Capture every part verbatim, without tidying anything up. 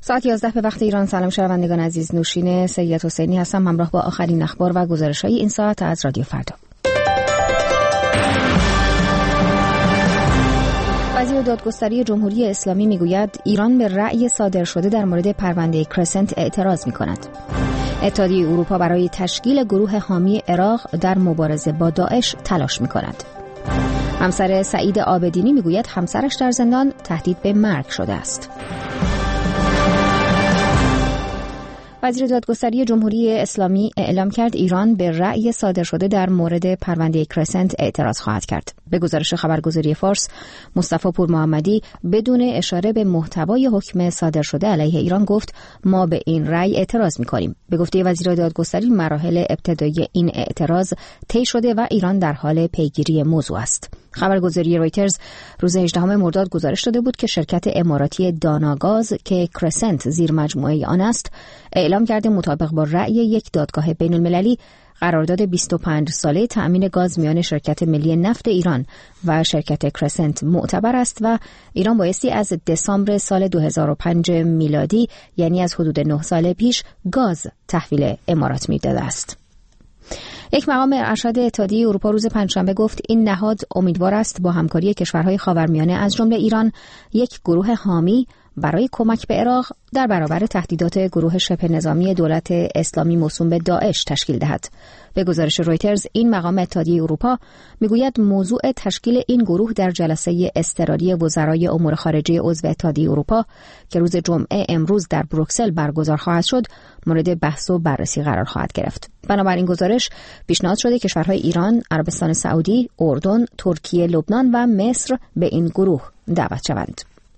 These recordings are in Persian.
ساعت یازده به وقت ایران. سلام شنوندگان عزیز، نوشین سید حسینی هستم همراه با آخرین اخبار و گزارش‌های این ساعت از رادیو فردا. وزیر دادگستری جمهوری اسلامی میگوید ایران به رأی صادر شده در مورد پرونده کرسنت اعتراض می‌کند. اتحادیه اروپا برای تشکیل گروه حامی عراق در مبارزه با داعش تلاش می‌کند. همسر سعید عابدینی میگوید همسرش در زندان تهدید به مرگ شده است. وزیر دادگستری جمهوری اسلامی اعلام کرد ایران به رأی صادر شده در مورد پرونده کرسنت اعتراض خواهد کرد. به گزارش خبرگزاری فارس، مصطفی پور محمدی بدون اشاره به محتوای حکم صادر شده علیه ایران گفت ما به این رأی اعتراض می‌کنیم. به گفته وزیر دادگستری مراحل ابتدایی این اعتراض طی شده و ایران در حال پیگیری موضوع است. خبرگزاری رویترز روز هجدهم مرداد گزارش داده بود که شرکت اماراتی داناگاز که کرسنت زیر مجموعه آن است اعلام کرده مطابق با رأی یک دادگاه بین المللی قرارداد بیست و پنج ساله تأمین گاز میان شرکت ملی نفت ایران و شرکت کرسنت معتبر است و ایران بایستی از دسامبر سال دو هزار و پنج میلادی یعنی از حدود نه سال پیش گاز تحویل امارات میداده است. یک مقام ارشد اتحادیه اروپا روز پنجشنبه گفت این نهاد امیدوار است با همکاری کشورهای خاورمیانه از جمله ایران یک گروه حامی برای کمک به عراق در برابر تهدیدات گروه شبه نظامی دولت اسلامی موسوم به داعش تشکیل دهد. به گزارش رویترز این مقام اتحادیه اروپا میگوید موضوع تشکیل این گروه در جلسه اضطراری وزرای امور خارجه عضو اتحادیه اروپا که روز جمعه امروز در بروکسل برگزار خواهد شد مورد بحث و بررسی قرار خواهد گرفت. بنابراین گزارش پیشنهاد شده کشورهای ایران، عربستان سعودی، اردن، ترکیه، لبنان و مصر به این گروه دعوت شوند.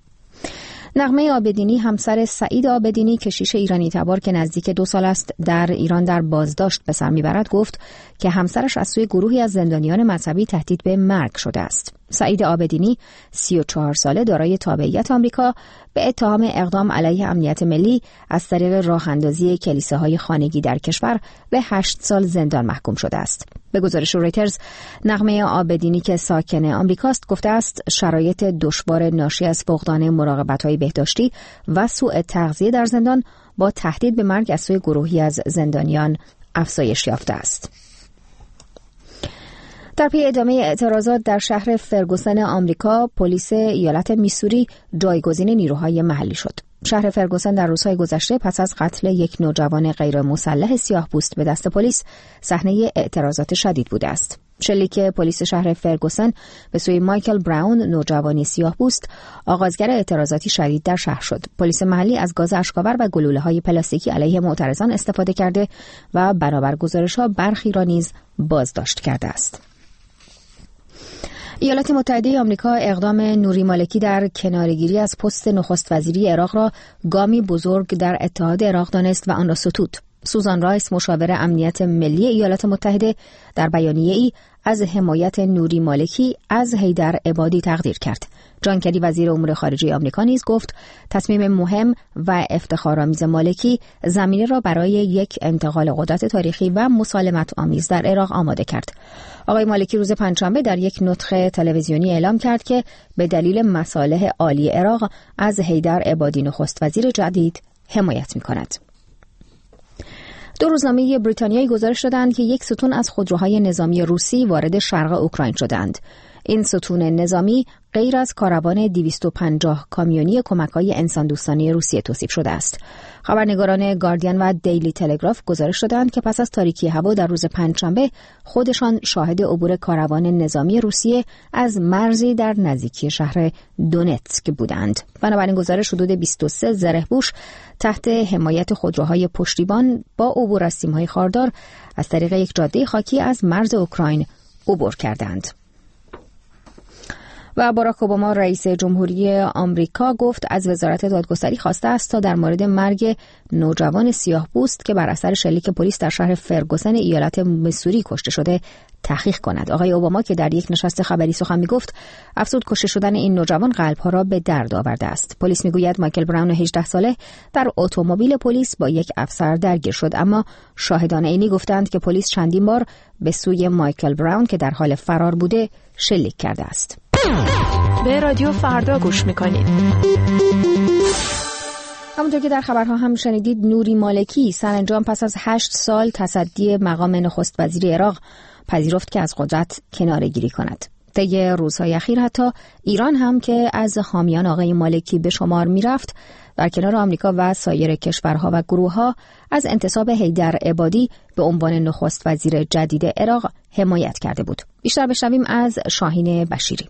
نغمه عابدینی همسر سعید عابدینی کشیش ایرانی تبار که نزدیک دو سال است در ایران در بازداشت به سر میبرد گفت که همسرش از سوی گروهی از زندانیان مذهبی تهدید به مرگ شده است. سعید عابدینی سی و چهار ساله دارای تابعیت آمریکا به اتهام اقدام علیه امنیت ملی از طریق راه اندازی کلیساهای خانگی در کشور به هشت سال زندان محکوم شده است. به گزارش رویترز نغمه عابدینی که ساکن آمریکاست گفته است شرایط دشوار ناشی از فقدان مراقبت‌های بهداشتی و سوء تغذیه در زندان با تهدید به مرگ از سوی گروهی از زندانیان افزایش یافته است. در پی ادامه اعتراضات در شهر فرگوسن آمریکا، پلیس ایالت میسوری جایگزین نیروهای محلی شد. شهر فرگوسن در روزهای گذشته پس از قتل یک نوجوان غیر مسلح سیاه‌پوست به دست پلیس صحنه اعتراضات شدید بوده است. شلیک پلیس شهر فرگوسن به سوی مایکل براون نوجوانی سیاه‌پوست آغازگر اعتراضاتی شدید در شهر شد. پلیس محلی از گاز اشک‌آور و گلوله‌های پلاستیکی علیه معترضان استفاده کرده و بنابر گزارش‌ها برخی را نیز بازداشت کرده است. ایالات متحده آمریکا اقدام نوری مالکی در کناره‌گیری از پست نخست وزیری عراق را گامی بزرگ در اتحاد عراق دانست و آن را ستود. سوزان رایس مشاور امنیت ملی ایالات متحده در بیانیه‌ای از حمایت نوری مالکی از حیدر عبادی تقدیر کرد. جان کری وزیر امور خارجه آمریکا نیز گفت تصمیم مهم و افتخارآمیز مالکی زمینه را برای یک انتقال قدرت تاریخی و مسالمت آمیز در عراق آماده کرد. آقای مالکی روز پنجشنبه در یک نطق تلویزیونی اعلام کرد که به دلیل مصالح عالی عراق از حیدر عبادی نخست وزیر جدید حمایت می‌کند. دو روزنامه بریتانیایی گزارش دادند که یک ستون از خودروهای نظامی روسی وارد شرق اوکراین شدند. این ستون نظامی غیر از کاروان دویست و پنجاه کامیونی کمک‌های انسان دوستانه روسیه توصیف شده است. خبرنگاران گاردین و دیلی تلگراف گزارش دادند که پس از تاریکی هوا در روز پنجشنبه خودشان شاهد عبور کاروان نظامی روسیه از مرزی در نزدیکی شهر دونتسک بودند. بنابراین گزارش حدود بیست و سه زره‌پوش تحت حمایت خودروهای پشتیبان با عبور از سیم‌های خاردار از طریق یک جاده خاکی از مرز اوکراین عبور کردند. و باراک اوباما رئیس جمهوری آمریکا گفت از وزارت دادگستری خواسته است تا در مورد مرگ نوجوان سیاه‌پوست که بر اثر شلیک پلیس در شهر فرگوسن ایالت میسوری کشته شده تحقیق کند. آقای اوباما که در یک نشست خبری سخن می‌گفت افزود کشته شدن این نوجوان قلب‌ها را به درد آورده است. پلیس می‌گوید مایکل براون هجده ساله در اتومبیل پلیس با یک افسر درگیر شد، اما شاهدان عینی گفتند که پلیس چندین بار به سوی مایکل براون که در حال فرار بوده شلیک کرده است. به رادیو فردا گوش میکنید. همونطور که در خبرها هم شنیدید، نوری مالکی سرانجام پس از هشت سال تصدی مقام نخست وزیر عراق پذیرفت که از قدرت کناره‌گیری کند. طی روزهای اخیر حتی ایران هم که از حامیان آقای مالکی به شمار میرفت، در کنار آمریکا و سایر کشورها و گروهها از انتصاب حیدر عبادی به عنوان نخست وزیر جدید عراق حمایت کرده بود. بیشتر بشنویم از شاهین بشیری.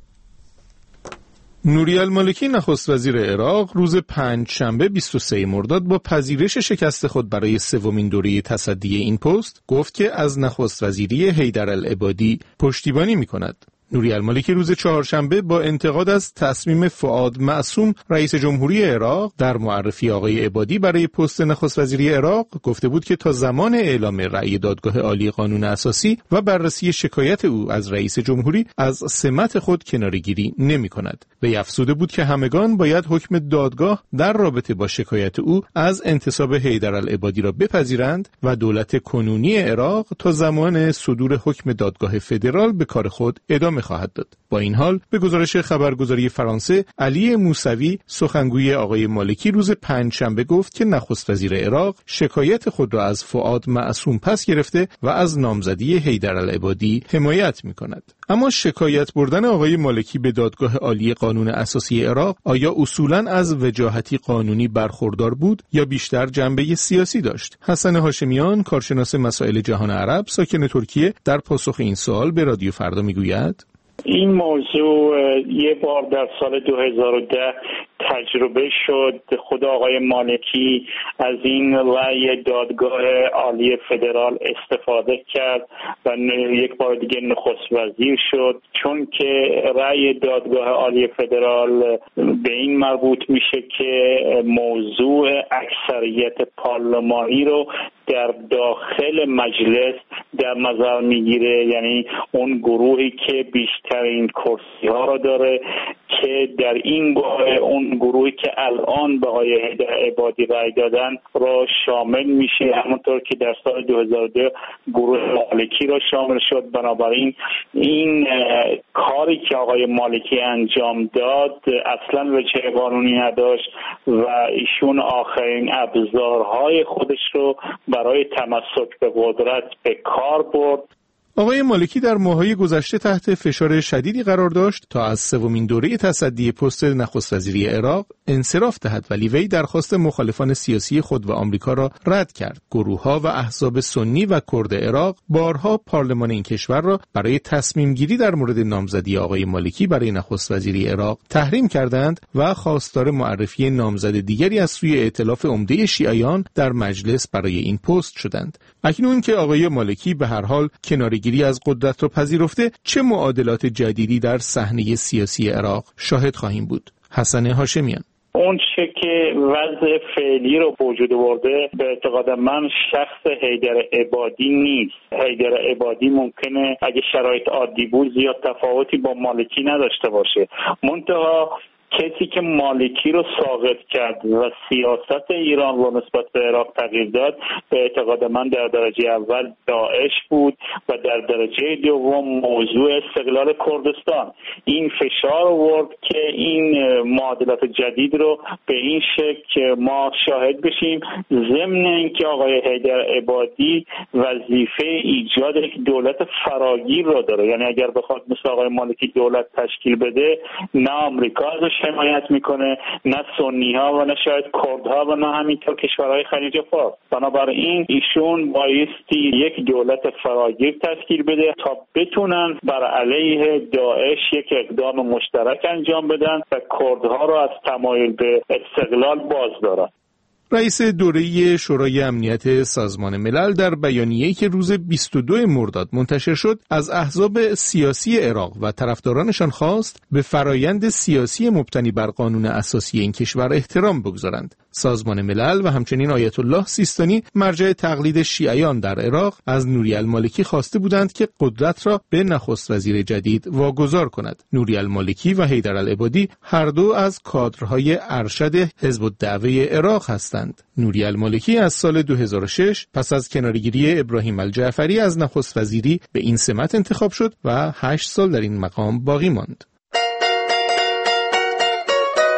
نوری المالکی نخست وزیر عراق روز پنج شنبه بیست و سوم مرداد با پذیرش شکست خود برای سومین دوره تصدی این پست گفت که از نخست وزیری حیدر العبادی پشتیبانی می‌کند. نوری المالکی روز چهارشنبه با انتقاد از تصمیم فؤاد معصوم رئیس جمهوری عراق در معرفی آقای عبادی برای پست نخست وزیری عراق گفته بود که تا زمان اعلام رأی دادگاه عالی قانون اساسی و بررسی شکایت او از رئیس جمهوری از سمت خود کناره‌گیری نمی‌کند. وی افزوده بود که همگان باید حکم دادگاه در رابطه با شکایت او از انتصاب حیدر العبادی را بپذیرند و دولت کنونی عراق تا زمان صدور حکم دادگاه فدرال به کار خود ادامه خواهد داد. با این حال به گزارش خبرگزاری فرانسه، علی موسوی سخنگوی آقای مالکی روز پنجشنبه گفت که نخست وزیر عراق شکایت خود را از فؤاد معصوم پس گرفته و از نامزدی حیدر العبادی حمایت می‌کند. اما شکایت بردن آقای مالکی به دادگاه عالی قانون اساسی عراق آیا اصولاً از وجاهتی قانونی برخوردار بود یا بیشتر جنبه سیاسی داشت؟ حسن هاشمیان، کارشناس مسائل جهان عرب ساکن ترکیه، در پاسخ این سوال به رادیو فردا میگوید: این موضوع یه بار در سال دو هزار و ده تجربه شد. خود آقای مالکی از این رأی دادگاه عالی فدرال استفاده کرد و یک بار دیگه نخست وزیر شد، چون که رأی دادگاه عالی فدرال به این مربوط میشه که موضوع اکثریت پارلمانی رو در داخل مجلس در نظر میگیره، یعنی اون گروهی که بیشترین کرسی ها رو داره، که در این باره اون گروهی که الان به آقای حیدر عبادی رأی دادن را شامل میشه، همونطور که در سال دو هزار و دو گروه مالکی را شامل شد. بنابراین این کاری که آقای مالکی انجام داد اصلا وجه قانونی نداشت و ایشون آخرین ابزارهای خودش رو برای تمسک به قدرت به کار برد. آقای مالکی در ماه‌های گذشته تحت فشار شدیدی قرار داشت تا از سومین دوره تصدی پست نخست وزیری عراق انصراف دهد، ولی وی درخواست مخالفان سیاسی خود و آمریکا را رد کرد. گروه‌ها و احزاب سنی و کرد عراق بارها پارلمان این کشور را برای تصمیم گیری در مورد نامزدی آقای مالکی برای نخست وزیری عراق تحریم کردند و خواستار معرفی نامزد دیگری از سوی ائتلاف عمده شیعیان در مجلس برای این پست شدند. اکنون که آقای مالکی به هر حال کناره‌گیری از قدرت را پذیرفته، چه معادلات جدیدی در صحنه سیاسی عراق شاهد خواهیم بود؟ حسن هاشمیان: اون چه که وضع فعلی رو به وجود آورده به اعتقاد من شخص حیدر عبادی نیست. حیدر عبادی ممکنه اگه شرایط عادی بود زیاد تفاوتی با مالکی نداشته باشه، منتها کسی که مالکی رو ساقط کرد و سیاست ایران رو نسبت به عراق تغییر داد به اعتقاد من در درجه اول داعش بود و در درجه دوم موضوع استقلال کردستان. این فشار آورد که این معادلات جدید رو به این شکل ما شاهد بشیم، ضمن اینکه آقای حیدر عبادی وظیفه ایجاد یک دولت فراگیر رو داره، یعنی اگر بخواد مثل آقای مالکی دولت تشکیل بده، نه آمریکا ازش حمایت میکنه، نه سنی ها و نه شاید کردها و نه همینطور کشورهای خلیج فارس. بنابراین ایشون بایستی یک دولت فراگیر تشکیل بده تا بتونن بر علیه داعش یک اقدام مشترک انجام بدن و کردها رو از تمایل به استقلال باز دارن. رئیس دوره شورای امنیت سازمان ملل در بیانیه‌ای که روز بیست و دوم مرداد منتشر شد از احزاب سیاسی عراق و طرفدارانشان خواست به فرایند سیاسی مبتنی بر قانون اساسی این کشور احترام بگذارند. سازمان ملل و همچنین آیت الله سیستانی مرجع تقلید شیعیان در عراق از نوری المالکی خواسته بودند که قدرت را به نخست وزیر جدید واگذار کند. نوری المالکی و حیدر العبادی هر دو از کادرهای ارشد حزب الدعوه عراق هستند. نوری المالکی از سال دو هزار و شش پس از کناره‌گیری ابراهیم الجعفری از نخست وزیری به این سمت انتخاب شد و هشت سال در این مقام باقی ماند.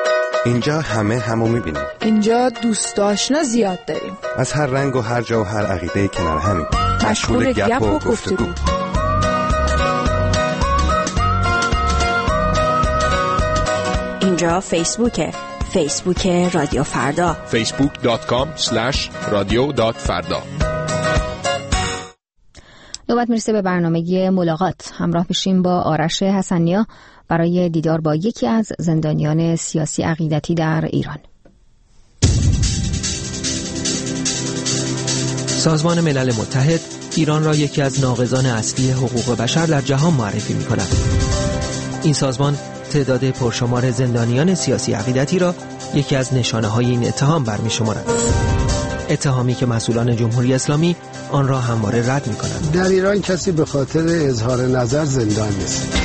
اینجا همه همو میبینیم. اینجا دوست آشنا زیاد داریم. از هر رنگ و هر جا و هر عقیده کنار همیم. مشغول گپ و گفتگو. اینجا فیسبوکه. فیسبوک رادیو فردا. فیسبوک دات کام اسلش رادیو دات فردا. نوبت میرسه به برنامه ملاقات. همراه بشیم با آرش حسنیا برای دیدار با یکی از زندانیان سیاسی عقیدتی در ایران. سازمان ملل متحد ایران را یکی از ناقضان اصلی حقوق بشر در جهان معرفی می‌کند. این سازمان تعداد پرشمار زندانیان سیاسی عقیدتی را یکی از نشانه‌های این اتهام برمی‌شمارد. اتهامی که مسئولان جمهوری اسلامی آن را همواره رد می‌کنند. در ایران کسی به خاطر اظهار نظر زندان نیست.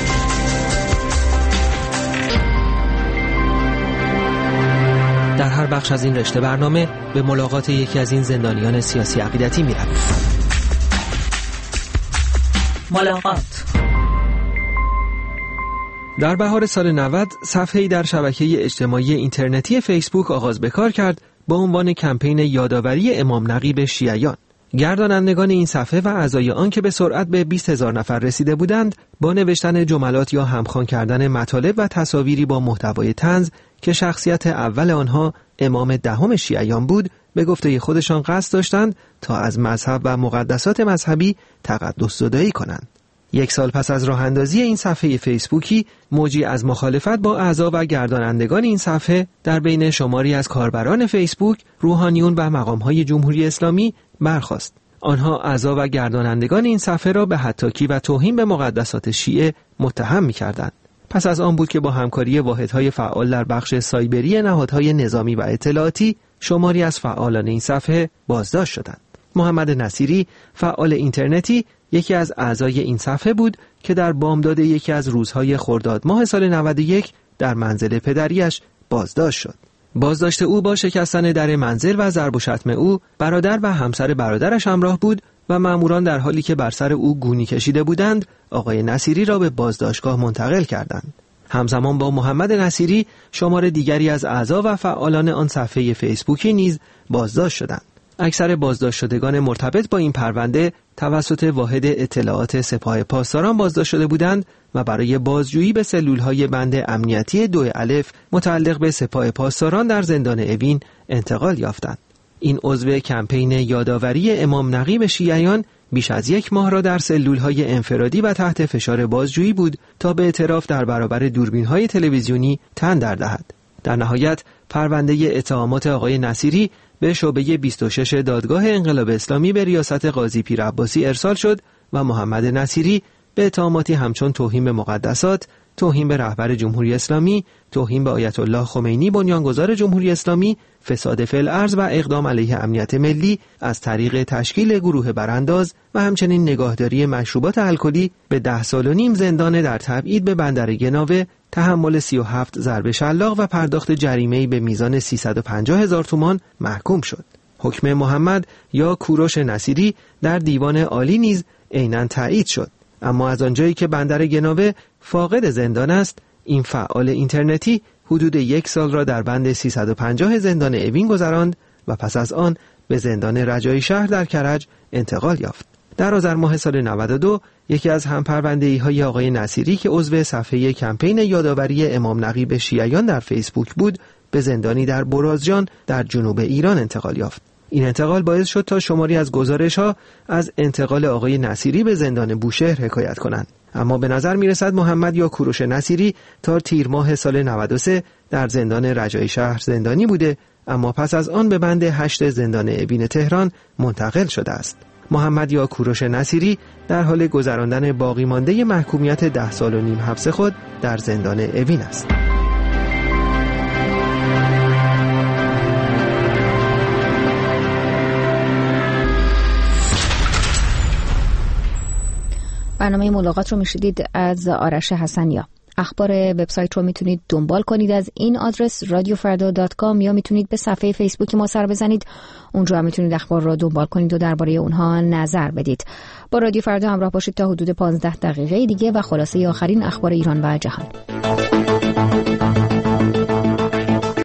در هر بخش از این رشته برنامه به ملاقات یکی از این زندانیان سیاسی عقیدتی می‌رویم. ملاقات. در بهار سال نود صفحه‌ای در شبکه اجتماعی اینترنتی فیسبوک آغاز به کار کرد با عنوان کمپین یادآوری امام نقیب شیعیان. گردانندگان این صفحه و اعضای آن که به سرعت به بیست هزار نفر رسیده بودند، با نوشتن جملات یا همخوان کردن مطالب و تصاویری با محتوای طنز که شخصیت اول آنها امام دهم شیعیان بود، به گفته خودشان قصد داشتند تا از مذهب و مقدسات مذهبی تقدس زدایی کنند. یک سال پس از راه اندازی این صفحه فیسبوکی، موجی از مخالفت با اعضا و گردانندگان این صفحه در بین شماری از کاربران فیسبوک، روحانیون و مقام‌های جمهوری اسلامی برخاست. آنها اعضا و گردانندگان این صفحه را به هتاکی و توهین به مقدسات شیعه متهم می‌کردند. پس از آن بود که با همکاری واحدهای فعال در بخش سایبری نهادهای نظامی و اطلاعاتی، شماری از فعالان این صفحه بازداشت شدند. محمد نصیری، فعال اینترنتی، یکی از اعضای این صفحه بود که در بامداد یکی از روزهای خرداد ماه سال نود و یک در منزل پدریش بازداشت شد. بازداشت او با شکستن در منزل و ضرب و شتم او برادر و همسر برادرش همراه بود و ماموران در حالی که بر سر او گونی کشیده بودند، آقای نصیری را به بازداشتگاه منتقل کردند. همزمان با محمد نصیری شمار دیگری از اعضا و فعالان آن صفحه فیسبوکی نیز بازداشت شدند. اکثر بازداشت شدگان مرتبط با این پرونده توسط واحد اطلاعات سپاه پاسداران بازداشت شده بودند و برای بازجویی به سلول‌های بند امنیتی دو الف متعلق به سپاه پاسداران در زندان اوین انتقال یافتند. این عضو کمپین یادآوری امام نقیب شیعیان بیش از یک ماه را در سلول‌های انفرادی و تحت فشار بازجویی بود تا به اعتراف در برابر دوربین‌های تلویزیونی تن در دهد. در نهایت پرونده اتهامات آقای نصیری به شعبه بیست و شش دادگاه انقلاب اسلامی به ریاست قاضی پیر عباسی ارسال شد و محمد نصیری به اتهاماتی همچون توهین به مقدسات، توهین به رهبر جمهوری اسلامی، توهین به آیت الله خمینی بنیانگذار جمهوری اسلامی، فساد فی الارض و اقدام علیه امنیت ملی از طریق تشکیل گروه برانداز و همچنین نگاهداری مشروبات الکلی به ده سال و نیم زندان در تبعید به بندر گناوه، تحمل سی و هفت ضرب شلاق و پرداخت جریمه‌ای به میزان سیصد و پنجاه هزار تومان محکوم شد. حکم محمد یا کوروش نصیری در دیوان عالی نیز عیناً تایید شد. اما از آنجایی که بندر گناوه فاقد زندان است، این فعال اینترنتی حدود یک سال را در بند سیصد و پنجاه زندان اوین گذراند و پس از آن به زندان رجایی شهر در کرج انتقال یافت. در آذر ماه سال نود و دو یکی از همپرونده‌ای‌های آقای نصیری که عضو صفحه کمپین یادآوری امام نقیب شیعیان در فیسبوک بود، به زندانی در برازجان در جنوب ایران انتقال یافت. این انتقال باعث شد تا شماری از گزارش‌ها از انتقال آقای نصیری به زندان بوشهر حکایت کنند. اما به نظر می‌رسد محمد یا کوروش نصیری تا تیر ماه سال نود و سه در زندان رجایی شهر زندانی بوده، اما پس از آن به بند هشت زندان اوین تهران منتقل شده است. محمد یا کوروش نصیری در حال گذراندن باقی مانده محکومیت ده سال و نیم حبس خود در زندان اوین است. برنامه ملاقات رو میشدید از آرش حسنیا. اخبار وبسایت رو میتونید دنبال کنید از این آدرس رادیو فردا دات کام یا میتونید به صفحه فیسبوک ما سر بزنید. اونجا هم میتونید اخبار رو دنبال کنید و درباره اونها نظر بدید. با رادیو فردا همراه باشید تا حدود پانزده دقیقه دیگه و خلاصه آخرین اخبار ایران و جهان.